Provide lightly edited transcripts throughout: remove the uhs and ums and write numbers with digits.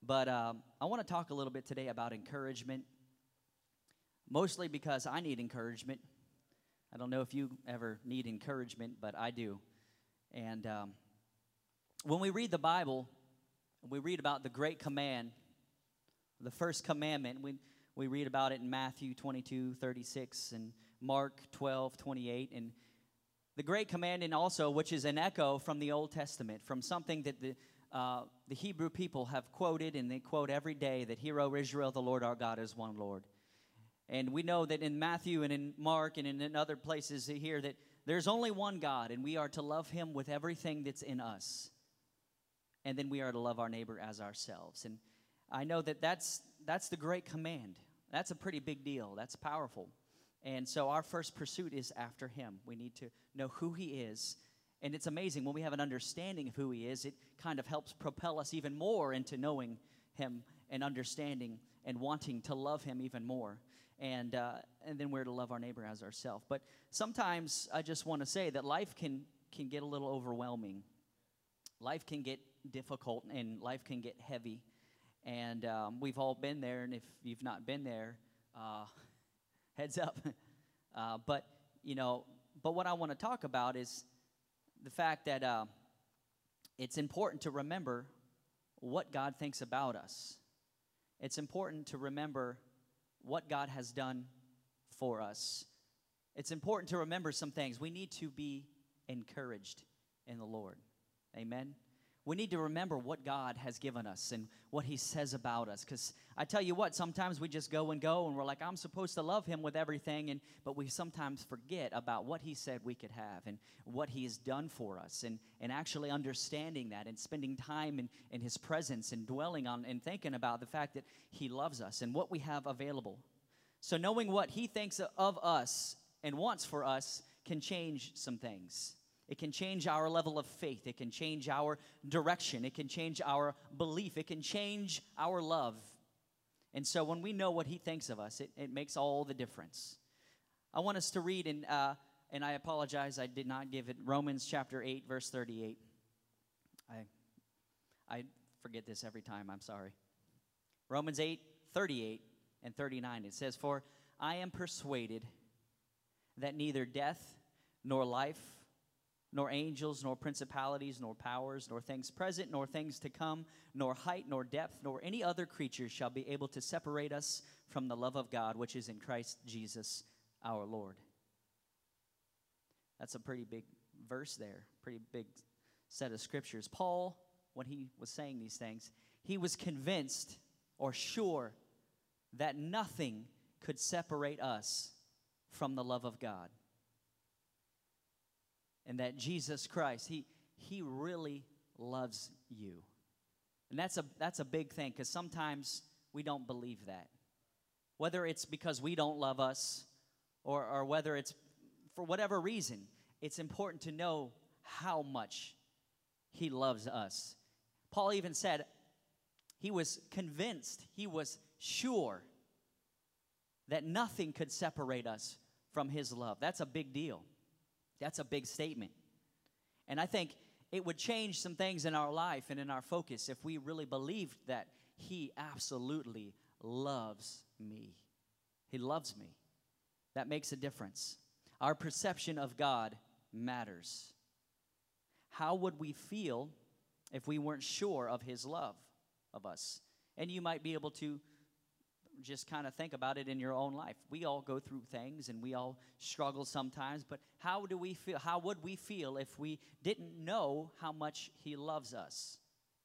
But I want to talk a little bit today about encouragement, mostly because I need encouragement. I don't know if you ever need encouragement, but I do. And when we read the Bible, we read about the great command, the first commandment. We read about it in Matthew 22:36 and Mark 12:28. And the great commandment also, which is an echo from the Old Testament, from something that the Hebrew people have quoted, and they quote every day, that Hear, O Israel, the Lord our God is one Lord. And we know that in Matthew and in Mark and in other places here that there's only one God, and we are to love him with everything that's in us. And then we are to love our neighbor as ourselves. And I know that that's the great command. That's a pretty big deal. That's powerful. And so our first pursuit is after him. We need to know who he is. And it's amazing when we have an understanding of who he is, it kind of helps propel us even more into knowing him and understanding and wanting to love him even more. And then we're to love our neighbor as ourselves. But sometimes I just want to say that life can get a little overwhelming. Life can get difficult, and life can get heavy. And we've all been there, and if you've not been there, heads up. But what I want to talk about is the fact that it's important to remember what God thinks about us. It's important to remember what God has done for us. It's important to remember some things. We need to be encouraged in the Lord. Amen. We need to remember what God has given us and what he says about us. Because I tell you what, sometimes we just go and we're like, I'm supposed to love him with everything. But we sometimes forget about what he said we could have and what he has done for us. And actually understanding that and spending time in his presence and dwelling on and thinking about the fact that he loves us and what we have available. So knowing what he thinks of us and wants for us can change some things. It can change our level of faith. It can change our direction. It can change our belief. It can change our love. And so when we know what he thinks of us, it makes all the difference. I want us to read, and I apologize, I did not give it, Romans chapter 8, verse 38. I forget this every time, I'm sorry. Romans 8, 38 and 39, it says, For I am persuaded that neither death nor life, nor angels, nor principalities, nor powers, nor things present, nor things to come, nor height, nor depth, nor any other creature shall be able to separate us from the love of God, which is in Christ Jesus our Lord. That's a pretty big verse there, pretty big set of scriptures. Paul, when he was saying these things, he was convinced or sure that nothing could separate us from the love of God. And that Jesus Christ, he really loves you. And that's a big thing, because sometimes we don't believe that. Whether it's because we don't love us or whether it's for whatever reason, it's important to know how much he loves us. Paul even said he was convinced, he was sure that nothing could separate us from his love. That's a big deal. That's a big statement. And I think it would change some things in our life and in our focus if we really believed that he absolutely loves me. He loves me. That makes a difference. Our perception of God matters. How would we feel if we weren't sure of his love of us? And you might be able to just kind of think about it in your own life. We all go through things and we all struggle sometimes, but how do we feel? How would we feel if we didn't know how much he loves us?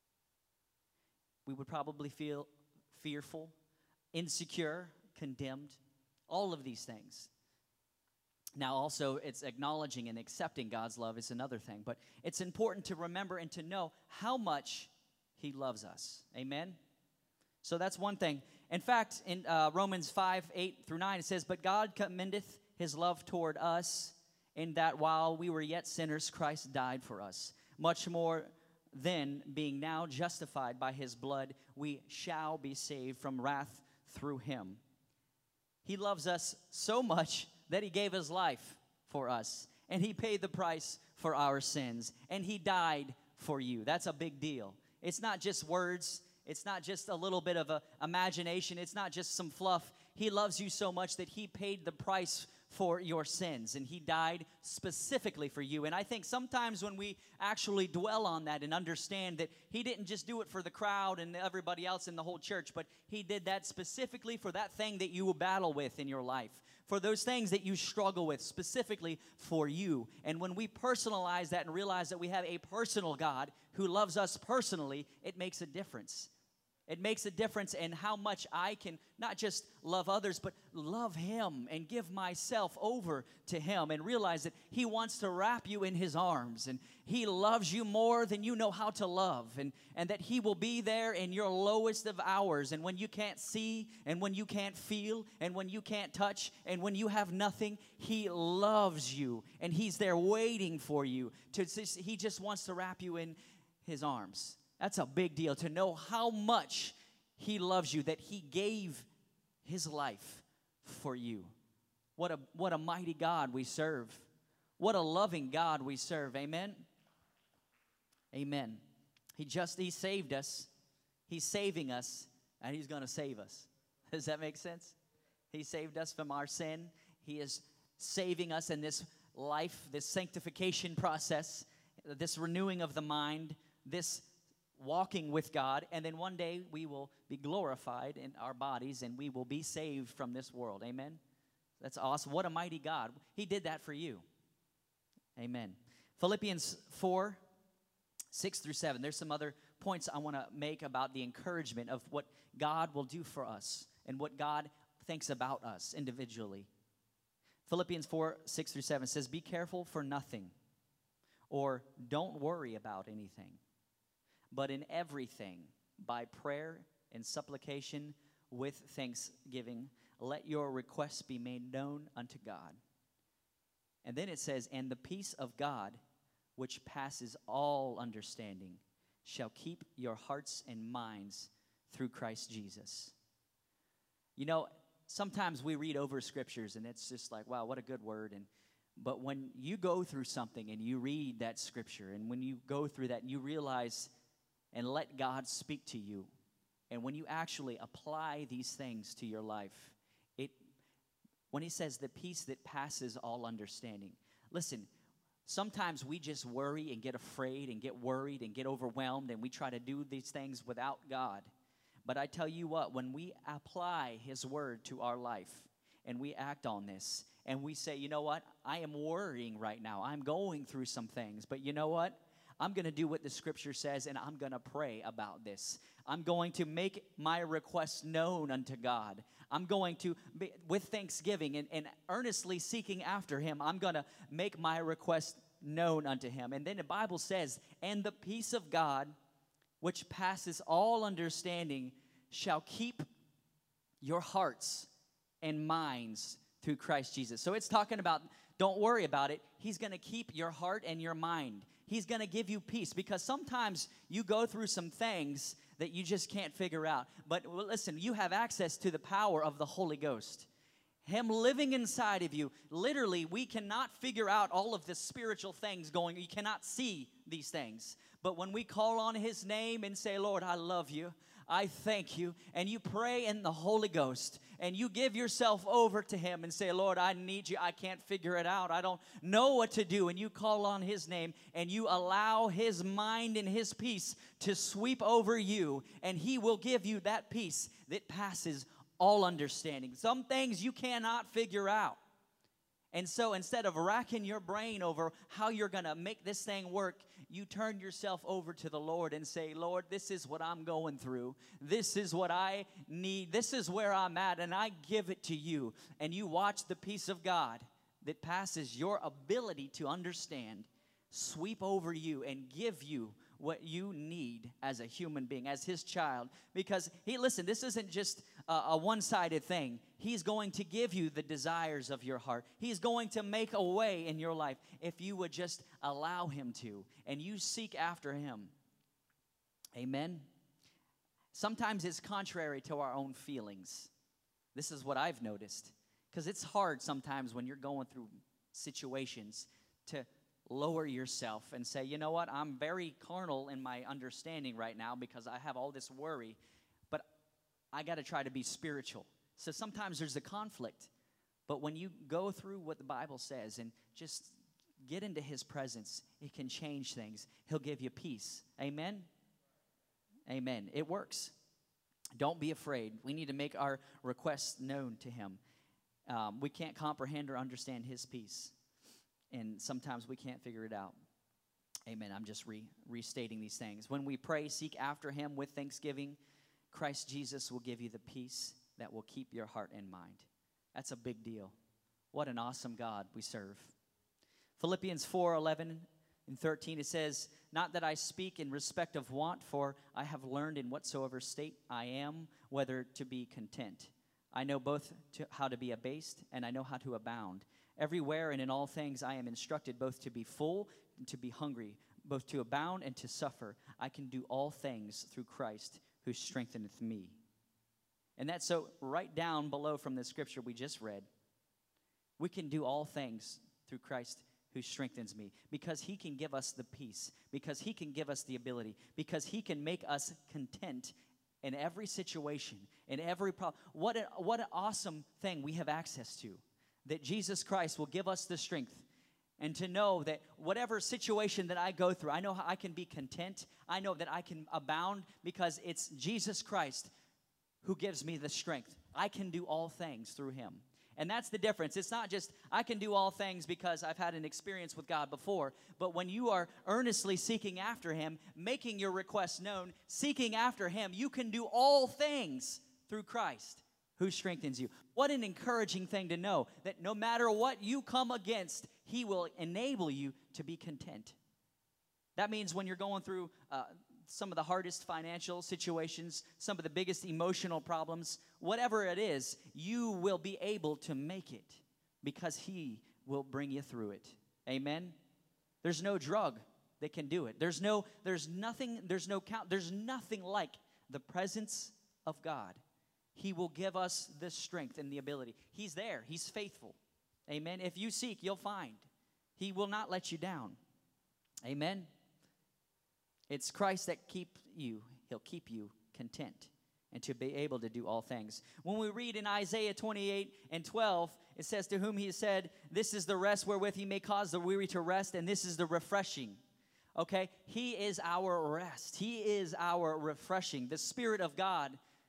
We would probably feel fearful, insecure, condemned, all of these things. Now also, it's acknowledging and accepting God's love is another thing, but it's important to remember and to know how much he loves us. Amen? So that's one thing. In fact, in Romans 5, 8 through 9, it says, But God commendeth his love toward us, in that while we were yet sinners, Christ died for us. Much more then, being now justified by his blood, we shall be saved from wrath through him. He loves us so much that he gave his life for us, and he paid the price for our sins, and he died for you. That's a big deal. It's not just words. It's not just a little bit of a imagination. It's not just some fluff. He loves you so much that he paid the price for your sins, and he died specifically for you. And I think sometimes when we actually dwell on that and understand that he didn't just do it for the crowd and everybody else in the whole church, but he did that specifically for that thing that you will battle with in your life, for those things that you struggle with, specifically for you. And when we personalize that and realize that we have a personal God who loves us personally, it makes a difference. It makes a difference in how much I can not just love others, but love him and give myself over to him and realize that he wants to wrap you in his arms, and he loves you more than you know how to love, and that he will be there in your lowest of hours, and when you can't see, and when you can't feel, and when you can't touch, and when you have nothing, he loves you, and he's there waiting for you. He just wants to wrap you in his arms. That's a big deal, to know how much he loves you, that he gave his life for you. What a mighty God we serve. What a loving God we serve. Amen? Amen. He saved us. He's saving us, and he's going to save us. Does that make sense? He saved us from our sin. He is saving us in this life, this sanctification process, this renewing of the mind, this walking with God, and then one day we will be glorified in our bodies, and we will be saved from this world. Amen? That's awesome. What a mighty God. He did that for you. Amen. Philippians 4, 6 through 7. There's some other points I want to make about the encouragement of what God will do for us and what God thinks about us individually. Philippians 4, 6 through 7 says, "Be careful for nothing," or "don't worry about anything. But in everything, by prayer and supplication with thanksgiving, let your requests be made known unto God." And then it says, "And the peace of God, which passes all understanding, shall keep your hearts and minds through Christ Jesus." You know, sometimes we read over scriptures, and it's just like, wow, what a good word. But when you go through something and you read that scripture, and when you go through that and you realize and let God speak to you, and when you actually apply these things to your life, when he says the peace that passes all understanding, listen, sometimes we just worry and get afraid and get worried and get overwhelmed, and we try to do these things without God. But I tell you what, when we apply his word to our life and we act on this and we say, you know what, I am worrying right now, I'm going through some things, but you know what? I'm going to do what the scripture says, and I'm going to pray about this. I'm going to make my requests known unto God. I'm going to, with thanksgiving and earnestly seeking after him, I'm going to make my request known unto him. And then the Bible says, "And the peace of God, which passes all understanding, shall keep your hearts and minds through Christ Jesus." So it's talking about, don't worry about it. He's going to keep your heart and your mind. He's going to give you peace, because sometimes you go through some things that you just can't figure out. But listen, you have access to the power of the Holy Ghost. Him living inside of you. Literally, we cannot figure out all of the spiritual things going. You cannot see these things. But when we call on his name and say, "Lord, I love you, I thank you," and you pray in the Holy Ghost, and you give yourself over to him and say, "Lord, I need you. I can't figure it out. I don't know what to do." And you call on his name, and you allow his mind and his peace to sweep over you, and he will give you that peace that passes all understanding. Some things you cannot figure out. And so instead of racking your brain over how you're going to make this thing work, you turn yourself over to the Lord and say, "Lord, this is what I'm going through. This is what I need. This is where I'm at, and I give it to you." And you watch the peace of God that passes your ability to understand sweep over you and give you what you need as a human being, as his child. Because, listen, this isn't just a one-sided thing. He's going to give you the desires of your heart. He's going to make a way in your life if you would just allow him to, and you seek after him. Amen? Sometimes it's contrary to our own feelings. This is what I've noticed. Because it's hard sometimes when you're going through situations to lower yourself and say, you know what, I'm very carnal in my understanding right now because I have all this worry, but I got to try to be spiritual. So sometimes there's a conflict, but when you go through what the Bible says and just get into his presence, it can change things. He'll give you peace. Amen? Amen. It works. Don't be afraid. We need to make our requests known to him. We can't comprehend or understand his peace, and sometimes we can't figure it out. Amen. I'm just restating these things. When we pray, seek after him with thanksgiving, Christ Jesus will give you the peace that will keep your heart and mind. That's a big deal. What an awesome God we serve. Philippians 4:11 and 13, it says, not that I speak in respect of want, for I have learned in whatsoever state I am, whether to be content. I know both how to be abased, and I know how to abound. Everywhere and in all things I am instructed both to be full and to be hungry, both to abound and to suffer. I can do all things through Christ who strengtheneth me. And that's so right down below from the scripture we just read. We can do all things through Christ who strengthens me, because he can give us the peace, because he can give us the ability, because he can make us content in every situation, in every problem. What an awesome thing we have access to, that Jesus Christ will give us the strength, and to know that whatever situation that I go through, I know how I can be content. I know that I can abound because it's Jesus Christ who gives me the strength. I can do all things through him. And that's the difference. It's not just I can do all things because I've had an experience with God before, but when you are earnestly seeking after him, making your requests known, seeking after him, you can do all things through Christ who strengthens you. What an encouraging thing to know, that no matter what you come against, he will enable you to be content. That means when you're going through some of the hardest financial situations, some of the biggest emotional problems, whatever it is, you will be able to make it because he will bring you through it. Amen? There's no drug that can do it. There's nothing like the presence of God. He will give us the strength and the ability. He's there. He's faithful. Amen? If you seek, you'll find. He will not let you down. Amen? It's Christ that keeps you. He'll keep you content and to be able to do all things. When we read in Isaiah 28 and 12, it says, to whom he said, this is the rest wherewith he may cause the weary to rest, and this is the refreshing. Okay? He is our rest. He is our refreshing. The Spirit of God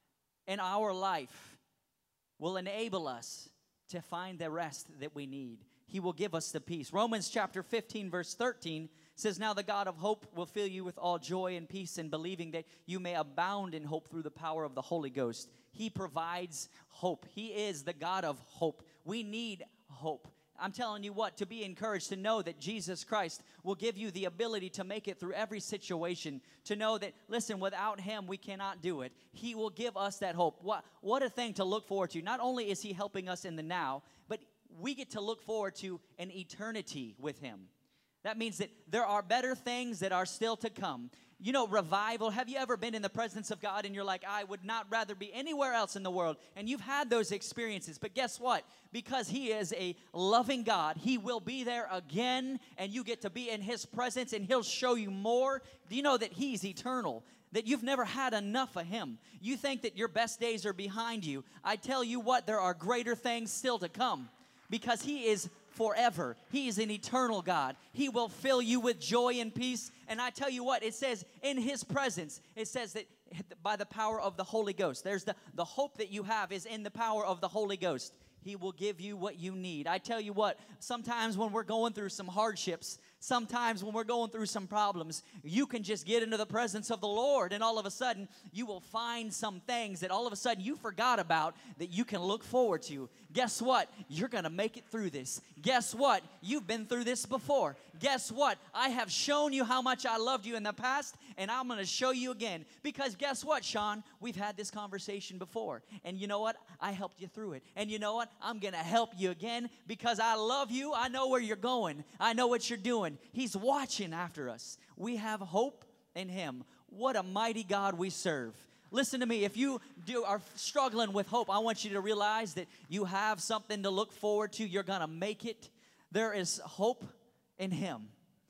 in our life will enable us to find the rest that we need. He will give us the peace. Romans chapter 15, verse 13 says, now the God of hope will fill you with all joy and peace in believing, that you may abound in hope through the power of the Holy Ghost. He provides hope. He is the God of hope. We need hope. I'm telling you what, to be encouraged, to know that Jesus Christ will give you the ability to make it through every situation, to know that, listen, without him, we cannot do it. He will give us that hope. What a thing to look forward to. Not only is he helping us in the now, but we get to look forward to an eternity with him. That means that there are better things that are still to come. You know, revival. Have you ever been in the presence of God and you're like, I would not rather be anywhere else in the world? And you've had those experiences. But guess what? Because he is a loving God, he will be there again, and you get to be in his presence, and he'll show you more. Do you know that he's eternal? That you've never had enough of him. You think that your best days are behind you. I tell you what, there are greater things still to come, because he is forever. He is an eternal God. He will fill you with joy and peace. And I tell you what, it says in his presence, it says that by the power of the Holy Ghost. There's the hope that you have is in the power of the Holy Ghost. He will give you what you need. I tell you what, sometimes when we're going through some hardships, sometimes when we're going through some problems, you can just get into the presence of the Lord, and all of a sudden, you will find some things that all of a sudden you forgot about that you can look forward to. Guess what? You're going to make it through this. Guess what? You've been through this before. Guess what? I have shown you how much I loved you in the past, and I'm going to show you again. Because guess what, Sean? We've had this conversation before, and you know what? I helped you through it. And you know what? I'm going to help you again because I love you. I know where you're going. I know what you're doing. He's watching after us. We have hope in him. What a mighty God we serve. Listen to me. If you are struggling with hope, I want you to realize that you have something to look forward to. You're going to make it. There is hope in him.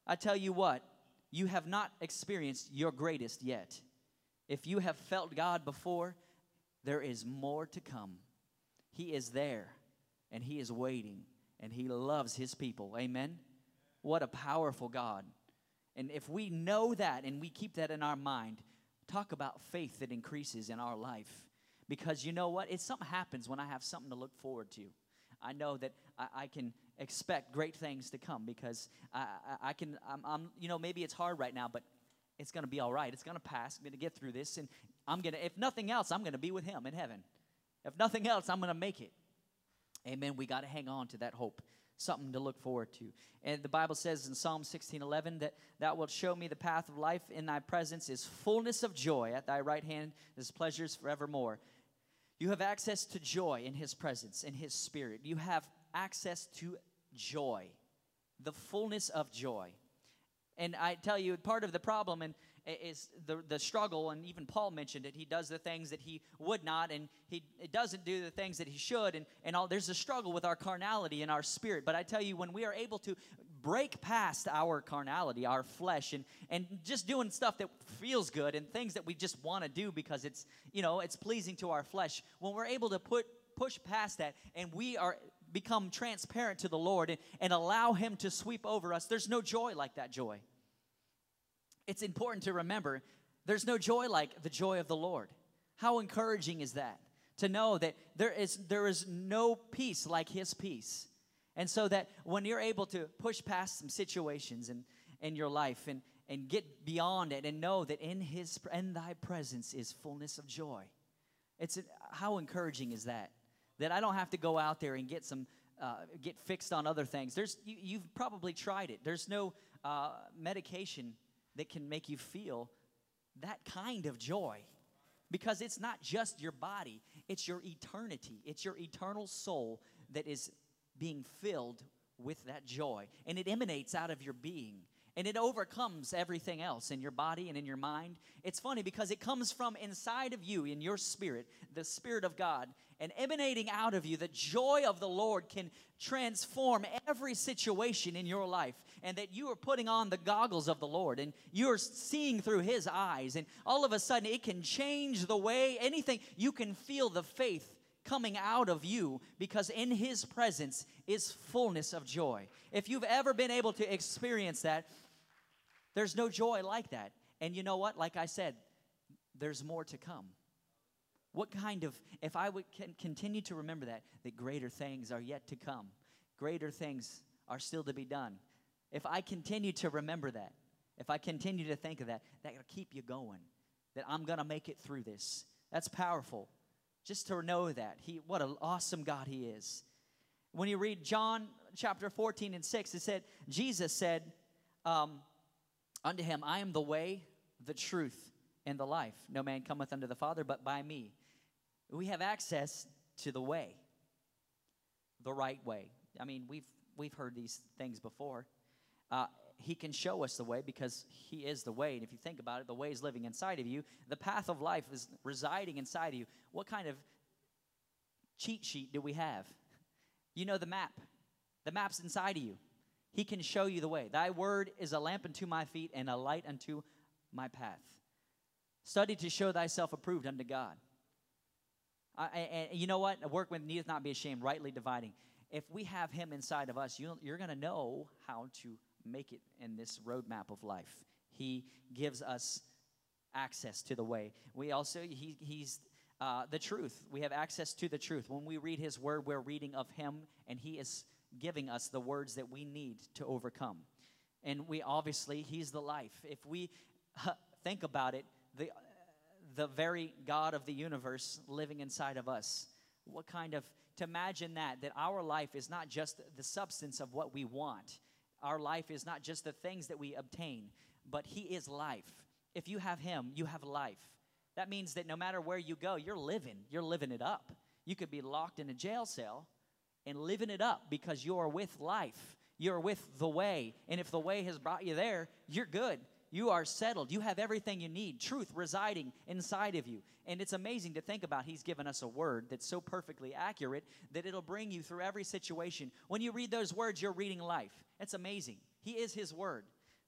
I tell you what, you have not experienced your greatest yet. If you have felt God before, there is more to come. He is there, and He is waiting, and He loves His people. Amen? What a powerful God. And if we know that and we keep that in our mind, talk about faith that increases in our life. Because you know what? Something happens when I have something to look forward to. I know that I can expect great things to come because I'm maybe it's hard right now, but it's going to be all right. It's going to pass. I'm going to get through this, and if nothing else, I'm going to be with Him in heaven. If nothing else, I'm going to make it. Amen. We got to hang on to that hope, something to look forward to. And the Bible says in Psalm 16:11 that thou wilt show me the path of life. In thy presence is fullness of joy. At thy right hand is pleasures forevermore. You have access to joy in His presence, in His Spirit. You have access to joy, the fullness of joy. And I tell you, part of the problem is the struggle, and even Paul mentioned it. He does the things that he would not, and he doesn't do the things that he should, and all. There's a struggle with our carnality and our spirit. But I tell you, when we are able to break past our carnality, our flesh, and just doing stuff that feels good and things that we just want to do because it's pleasing to our flesh, when we're able to push past that and we become transparent to the Lord and allow Him to sweep over us, there's no joy like that joy. It's important to remember there's no joy like the joy of the Lord. How encouraging is that? To know that there is no peace like His peace. And so that when you're able to push past some situations in your life and get beyond it and know that in thy presence is fullness of joy. How encouraging is that? That I don't have to go out there and get fixed on other things. You've probably tried it. There's no medication that can make you feel that kind of joy. Because it's not just your body, it's your eternity. It's your eternal soul that is being filled with that joy. And it emanates out of your being. And it overcomes everything else in your body and in your mind. It's funny because it comes from inside of you, in your spirit, the Spirit of God. And emanating out of you, the joy of the Lord can transform every situation in your life. And that you are putting on the goggles of the Lord. And you're seeing through His eyes. And all of a sudden, it can change the way, anything. You can feel the faith coming out of you because in His presence is fullness of joy. If you've ever been able to experience that, there's no joy like that. And you know what? Like I said, there's more to come. If I would continue to remember that greater things are yet to come. Greater things are still to be done. If I continue to remember that, if I continue to think of that will keep you going. That I'm going to make it through this. That's powerful. Just to know that. What an awesome God He is. When you read John chapter 14 and 6, it said, Jesus said unto him, I am the way, the truth, and the life. No man cometh unto the Father but by me. We have access to the way, the right way. I mean, we've heard these things before. He can show us the way because He is the way. And if you think about it, the way is living inside of you. The path of life is residing inside of you. What kind of cheat sheet do we have? You know the map. The map's inside of you. He can show you the way. Thy word is a lamp unto my feet and a light unto my path. Study to show thyself approved unto God. And you know what? A workman needeth not be ashamed, rightly dividing. If we have Him inside of us, you're going to know how to make it in this roadmap of life. He gives us access to the way. We also, He's the truth. We have access to the truth. When we read His word, we're reading of Him, and He is giving us the words that we need to overcome. And He's the life. If we think about it, the very God of the universe living inside of us, to imagine that our life is not just the substance of what we want. Our life is not just the things that we obtain, but He is life. If you have Him, you have life. That means that no matter where you go, you're living it up. You could be locked in a jail cell and living it up because you're with life. You're with the way. And if the way has brought you there, you're good. You are settled. You have everything you need. Truth residing inside of you. And it's amazing to think about. He's given us a word that's so perfectly accurate that it'll bring you through every situation. When you read those words, you're reading life. It's amazing. He is His word.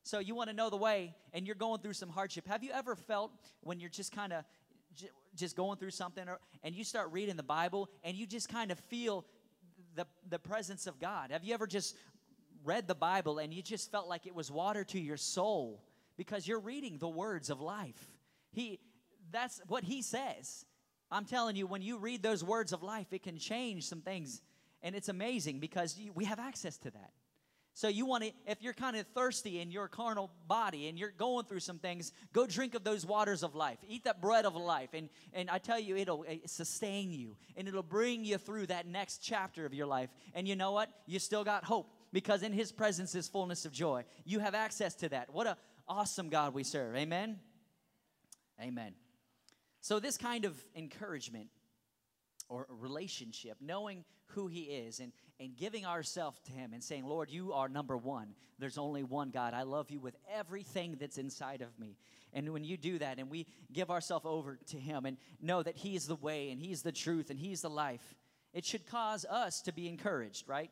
So you want to know the way, and you're going through some hardship. Have you ever felt when you're just kind of just going through something, and you start reading the Bible, and you just kind of feel the presence of God? Have you ever just read the Bible, and you just felt like it was water to your soul because you're reading the words of life? That's what he says. I'm telling you, when you read those words of life, it can change some things, and it's amazing because we have access to that. So you want to, if you're kind of thirsty in your carnal body and you're going through some things, go drink of those waters of life. Eat that bread of life. And I tell you, it'll sustain you. And it'll bring you through that next chapter of your life. And you know what? You still got hope because in his presence is fullness of joy. You have access to that. What an awesome God we serve. Amen? Amen. So this kind of encouragement or relationship, knowing who he is and giving ourselves to him and saying, Lord, you are number one. There's only one God. I love you with everything that's inside of me. And when you do that and we give ourselves over to him and know that he is the way and he's the truth and he's the life, it should cause us to be encouraged, right?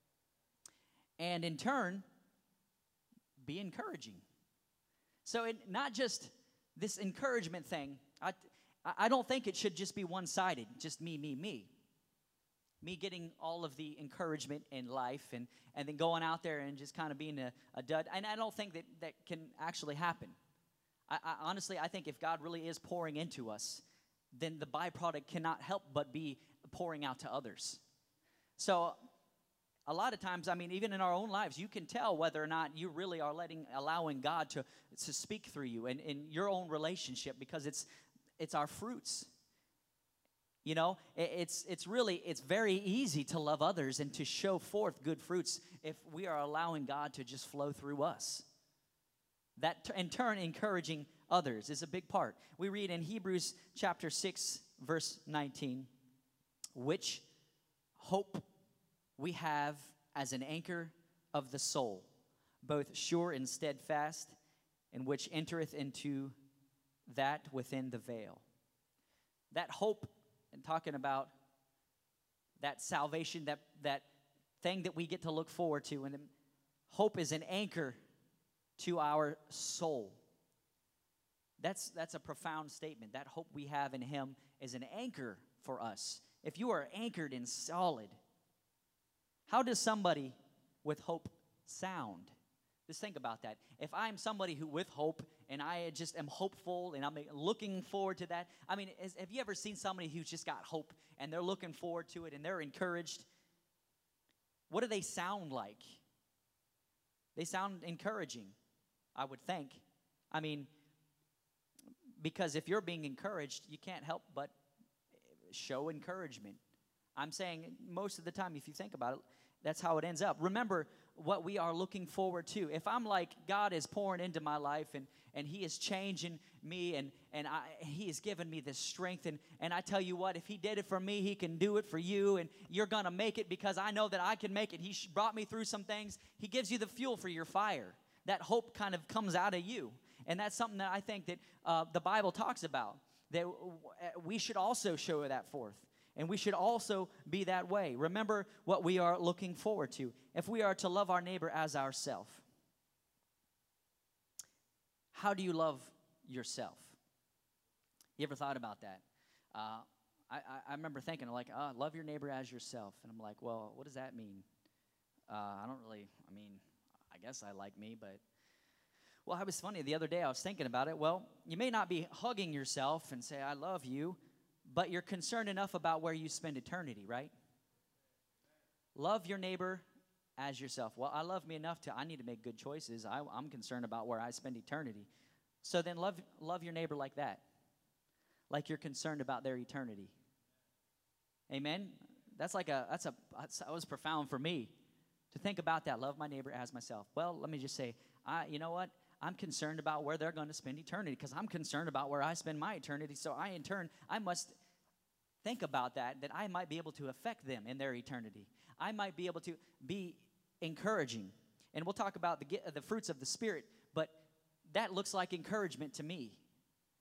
And in turn, be encouraging. So not just this encouragement thing, I don't think it should just be one-sided, just me. Me getting all of the encouragement in life and then going out there and just kind of being a dud. And I don't think that can actually happen. I honestly, I think if God really is pouring into us, then the byproduct cannot help but be pouring out to others. So a lot of times, I mean, even in our own lives, you can tell whether or not you really are allowing God to speak through you and in your own relationship, because it's our fruits. You know, it's very easy to love others and to show forth good fruits if we are allowing God to just flow through us. That, in turn, encouraging others is a big part. We read in Hebrews chapter 6, verse 19, which hope we have as an anchor of the soul, both sure and steadfast, and which entereth into that within the veil. That hope, and talking about that salvation, that thing that we get to look forward to. And hope is an anchor to our soul. That's a profound statement. That hope we have in him is an anchor for us. If you are anchored and solid, how does somebody with hope sound? Just think about that. If I'm somebody who with hope and I just am hopeful and I'm looking forward to that. I mean, have you ever seen somebody who's just got hope and they're looking forward to it and they're encouraged? What do they sound like? They sound encouraging, I would think. I mean, because if you're being encouraged, you can't help but show encouragement. I'm saying most of the time, if you think about it, that's how it ends up. Remember what we are looking forward to. If I'm like, God is pouring into my life and he is changing me and he has given me this strength. And I tell you what, if he did it for me, he can do it for you. And you're going to make it because I know that I can make it. He brought me through some things. He gives you the fuel for your fire. That hope kind of comes out of you. And that's something that I think that the Bible talks about, that we should also show that forth. And we should also be that way. Remember what we are looking forward to. If we are to love our neighbor as ourselves, how do you love yourself? You ever thought about that? I remember thinking, like, love your neighbor as yourself. And I'm like, well, what does that mean? I guess I like me, but... Well, it was funny. The other day I was thinking about it. Well, you may not be hugging yourself and say, I love you, but you're concerned enough about where you spend eternity, right? Love your neighbor as yourself. Well, I love me enough I need to make good choices. I'm concerned about where I spend eternity. So then love your neighbor like that. Like you're concerned about their eternity. Amen? That was profound for me to think about that. Love my neighbor as myself. Well, let me just say, you know what? I'm concerned about where they're going to spend eternity because I'm concerned about where I spend my eternity. So I must think about that I might be able to affect them in their eternity. I might be able to be encouraging. And we'll talk about the fruits of the Spirit, but that looks like encouragement to me.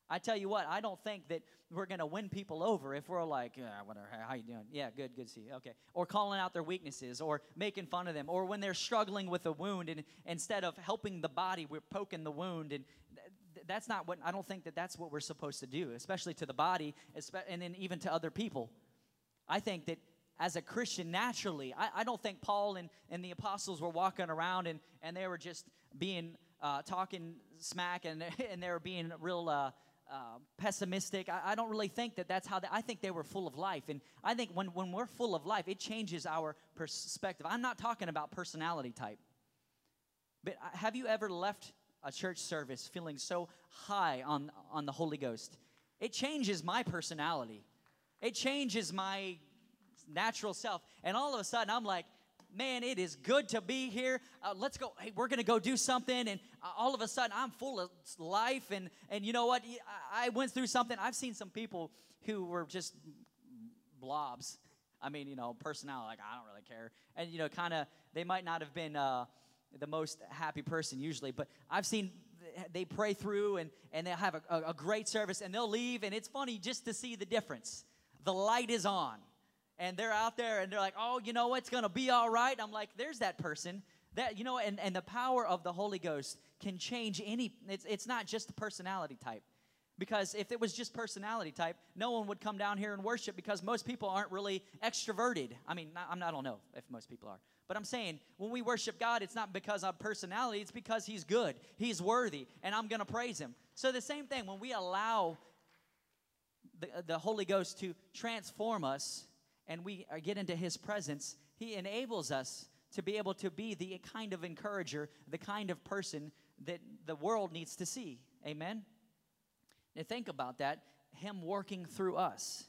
I tell you what, I don't think that we're going to win people over if we're like, yeah, whatever, how you doing? Yeah, good to see you. Okay. Or calling out their weaknesses or making fun of them. Or when they're struggling with a wound, and instead of helping the body, we're poking the wound. And that's not what, I don't think that that's what we're supposed to do, especially to the body, and then even to other people. I think that as a Christian, naturally, I don't think Paul and the apostles were walking around and they were just being, talking smack, and they were being real pessimistic. I don't really think that that's how I think they were full of life. And I think when we're full of life, it changes our perspective. I'm not talking about personality type. But have you ever left a church service feeling so high on the Holy Ghost? It changes my personality. It changes my natural self. And all of a sudden, I'm like, man, it is good to be here. Let's go. Hey, we're going to go do something. And all of a sudden, I'm full of life. And you know what? I went through something. I've seen some people who were just blobs. I mean, personality, like, I don't really care. And, kind of, they might not have been the most happy person usually. But I've seen they pray through and they'll have a great service. And they'll leave. And it's funny just to see the difference. The light is on. And they're out there, and they're like, oh, you know what? It's going to be all right. I'm like, there's that person. That, and the power of the Holy Ghost can change it's not just the personality type. Because if it was just personality type, no one would come down here and worship, because most people aren't really extroverted. I mean, I don't know if most people are. But I'm saying, when we worship God, it's not because of personality. It's because He's good. He's worthy, and I'm going to praise Him. So the same thing, when we allow the Holy Ghost to transform us, and we get into His presence, He enables us to be able to be the kind of encourager, the kind of person that the world needs to see. Amen? Now think about that, Him working through us.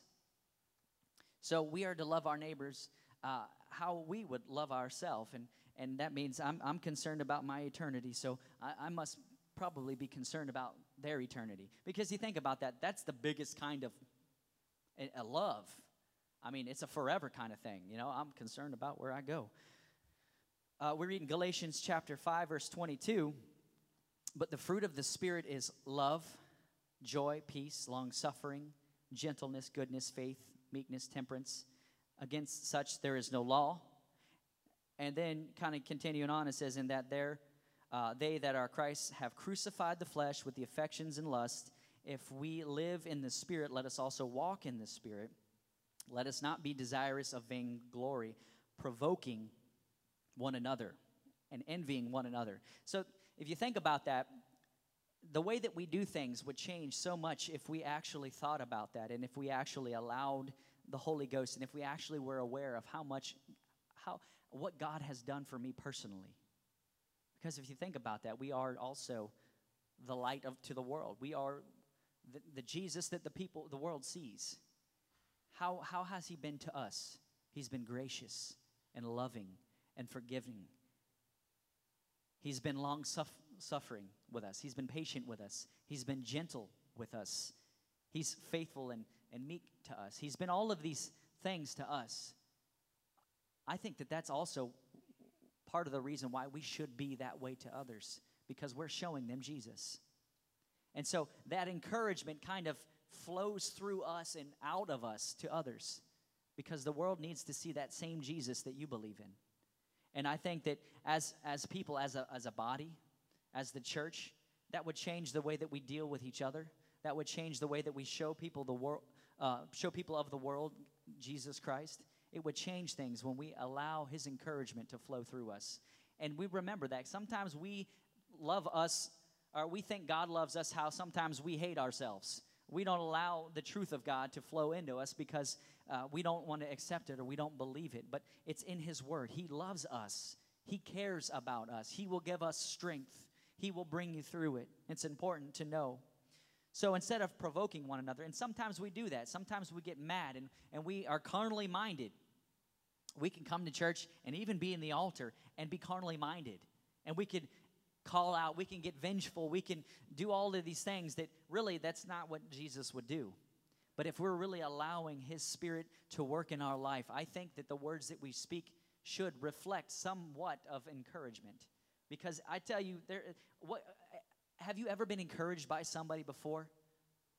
So we are to love our neighbors how we would love ourselves, and that means I'm concerned about my eternity, so I must probably be concerned about their eternity. Because you think about that, that's the biggest kind of a love. I mean, it's a forever kind of thing. I'm concerned about where I go. We're reading Galatians chapter 5, verse 22. But the fruit of the Spirit is love, joy, peace, long-suffering, gentleness, goodness, faith, meekness, temperance. Against such there is no law. And then kind of continuing on, it says, in that they that are Christ have crucified the flesh with the affections and lust. If we live in the Spirit, let us also walk in the Spirit. Let us not be desirous of vainglory, provoking one another and envying one another. So if you think about that, the way that we do things would change so much if we actually thought about that, and if we actually allowed the Holy Ghost, and if we actually were aware of what God has done for me personally. Because if you think about that, we are also the light to the world. We are the Jesus that the world sees. How has He been to us? He's been gracious and loving and forgiving. He's been long-suffering with us. He's been patient with us. He's been gentle with us. He's faithful and meek to us. He's been all of these things to us. I think that that's also part of the reason why we should be that way to others, because we're showing them Jesus. And so that encouragement kind of flows through us and out of us to others, because the world needs to see that same Jesus that you believe in. And I think that as people, as a body, as the church, that would change the way that we deal with each other. That would change the way that we show people of the world Jesus Christ. It would change things when we allow His encouragement to flow through us. And we remember that sometimes we love us, or we think God loves us how sometimes we hate ourselves. We don't allow the truth of God to flow into us because we don't want to accept it or we don't believe it. But it's in His Word. He loves us. He cares about us. He will give us strength. He will bring you through it. It's important to know. So instead of provoking one another, and sometimes we do that. Sometimes we get mad and we are carnally minded. We can come to church and even be in the altar and be carnally minded. And we could call out, we can get vengeful, we can do all of these things that really that's not what Jesus would do. But if we're really allowing His Spirit to work in our life, I think that the words that we speak should reflect somewhat of encouragement. Because I tell you, have you ever been encouraged by somebody before?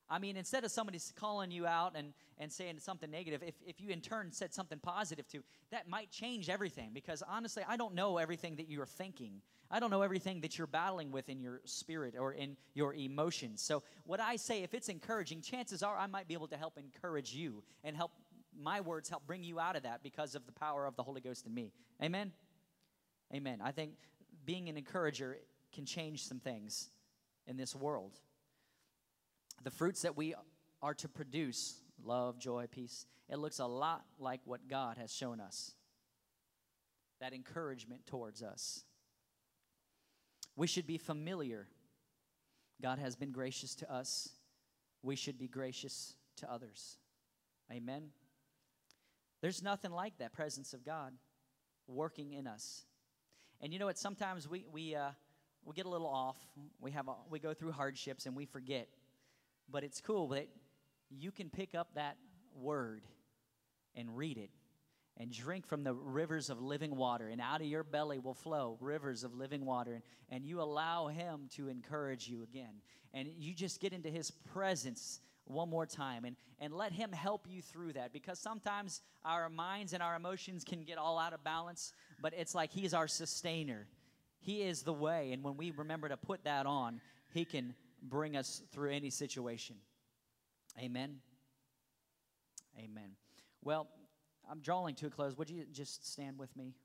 I mean, instead of somebody calling you out and saying something negative, if you in turn said something positive too, that might change everything. Because honestly, I don't know everything that you're thinking. I don't know everything that you're battling with in your spirit or in your emotions. So what I say, if it's encouraging, chances are I might be able to help encourage you and help my words help bring you out of that because of the power of the Holy Ghost in me. Amen? Amen. I think being an encourager can change some things in this world. The fruits that we are to produce, love, joy, peace, it looks a lot like what God has shown us. That encouragement towards us. We should be familiar. God has been gracious to us. We should be gracious to others. Amen. There's nothing like that presence of God working in us. And you know what? Sometimes we get a little off. We go through hardships and we forget. But it's cool that you can pick up that word and read it and drink from the rivers of living water, and out of your belly will flow rivers of living water, and you allow him to encourage you again. And you just get into his presence one more time and let him help you through that, because sometimes our minds and our emotions can get all out of balance, but it's like he's our sustainer. He is the way, and when we remember to put that on, he can bring us through any situation. Amen. Amen. Well, I'm drawing to a close. Would you just stand with me?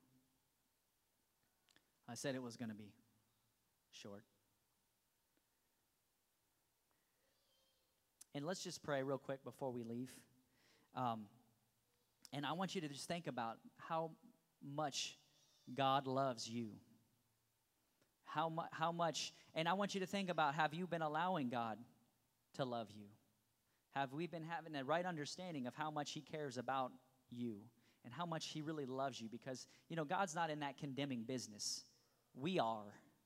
I said it was going to be short. And let's just pray real quick before we leave. And I want you to just think about how much God loves you. How much, and I want you to think about, have you been allowing God to love you? Have we been having a right understanding of how much he cares about you and how much he really loves you? Because, you know, God's not in that condemning business. We are.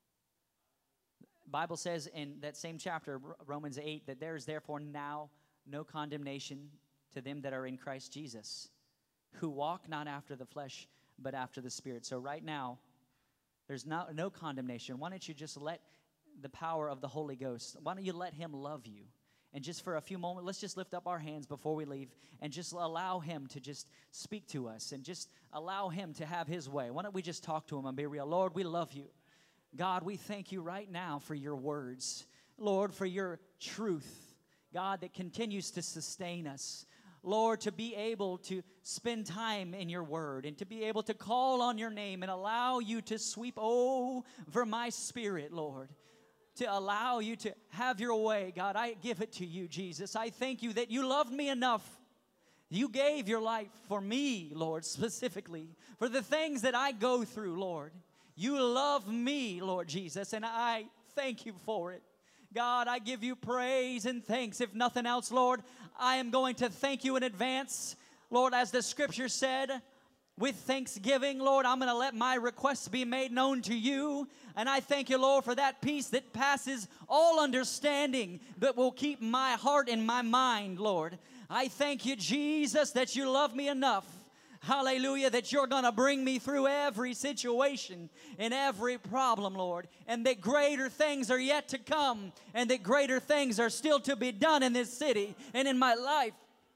The Bible says in that same chapter, Romans 8, that there is therefore now no condemnation to them that are in Christ Jesus, who walk not after the flesh, but after the Spirit. So right now, there's no condemnation. Why don't you just let the power of the Holy Ghost, why don't you let him love you? And just for a few moments, let's just lift up our hands before we leave and just allow him to just speak to us and just allow him to have his way. Why don't we just talk to him and be real? Lord, we love you. God, we thank you right now for your words. Lord, for your truth, God, that continues to sustain us. Lord, to be able to spend time in your word and to be able to call on your name and allow you to sweep over my spirit, Lord. To allow you to have your way, God, I give it to you, Jesus. I thank you that you loved me enough. You gave your life for me, Lord, specifically, for the things that I go through, Lord. You love me, Lord Jesus, and I thank you for it. God, I give you praise and thanks. If nothing else, Lord, I am going to thank you in advance. Lord, as the scripture said, with thanksgiving, Lord, I'm going to let my requests be made known to you. And I thank you, Lord, for that peace that passes all understanding, that will keep my heart and my mind, Lord. I thank you, Jesus, that you love me enough. Hallelujah, that you're going to bring me through every situation and every problem, Lord. And that greater things are yet to come. And that greater things are still to be done in this city and in my life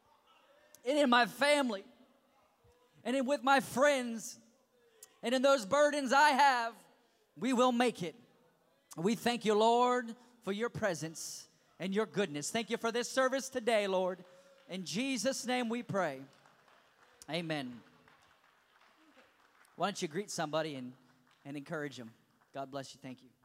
and in my family. And with my friends, and in those burdens I have, we will make it. We thank you, Lord, for your presence and your goodness. Thank you for this service today, Lord. In Jesus' name we pray. Amen. Why don't you greet somebody and encourage them? God bless you. Thank you.